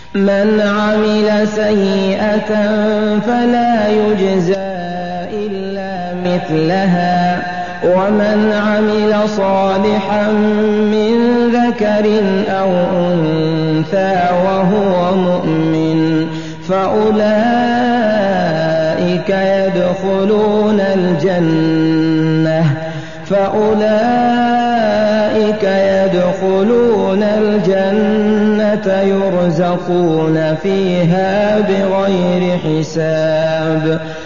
من عمل سيئة فلا يجزى إلا مثلها ومن عمل صالحا من ذكر أو أنثى وهو مؤمن فأولئك يدخلون الجنة يرزقون فيها بغير حساب